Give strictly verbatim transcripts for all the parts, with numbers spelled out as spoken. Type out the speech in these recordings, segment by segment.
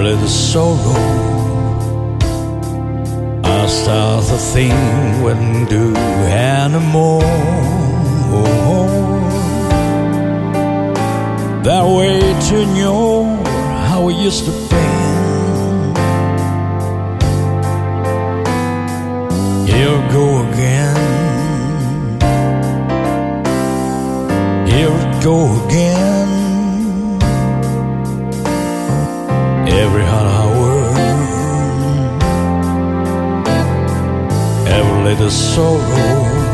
little sorrow. I start to think wouldn't do anymore. That way to know how we used to be. Here we go again. Here we go again. Every hot hour, every little sorrow,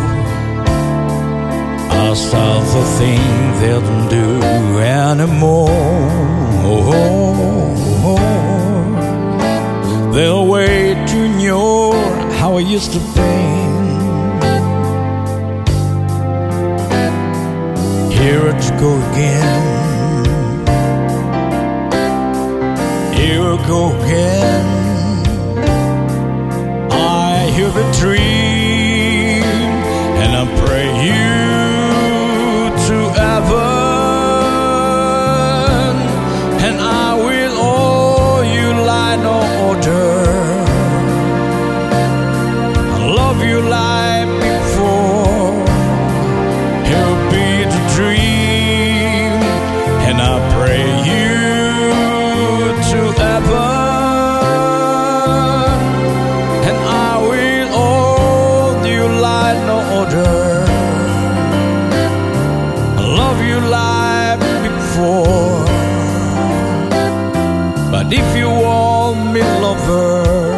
I start to think they don't do anymore. They'll wait to know how I used to be. Here it go again. Here we go again. I hear the dream, and I pray you to heaven, and I will owe you like no other. I love you like before. Here'll be the dream, and I pray you to heaven, and I will hold you like no other. I love you like before, but if you want me, lover,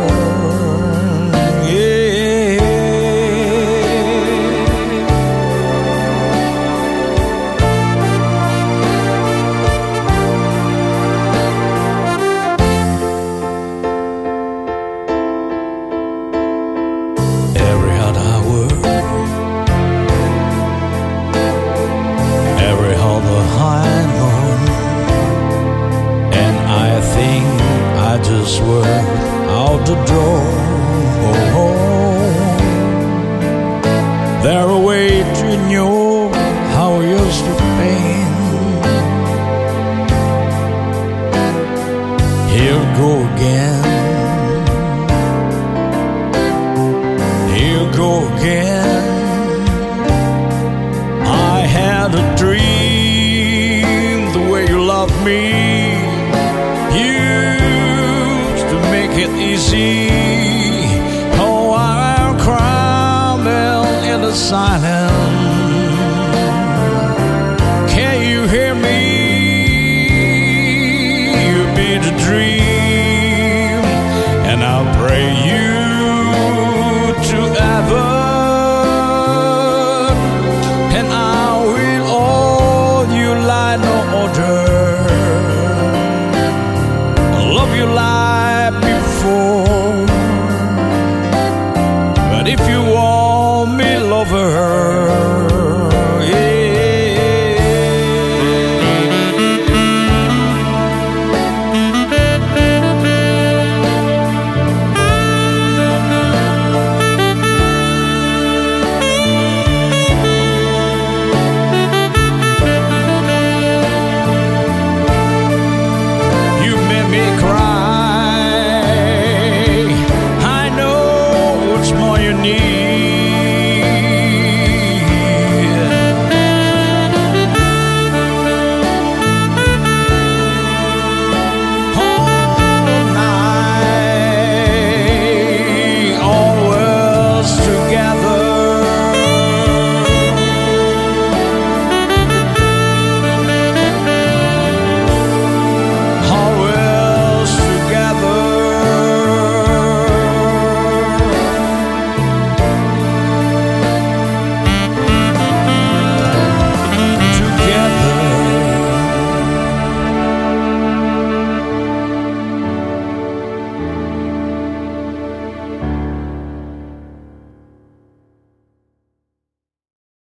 I just went out the door. Oh, oh. There a way to know how I used to pain. Here we go again. Here we go again. I had a dream the way you loved me. It easy. Oh, I'm crying in the silence.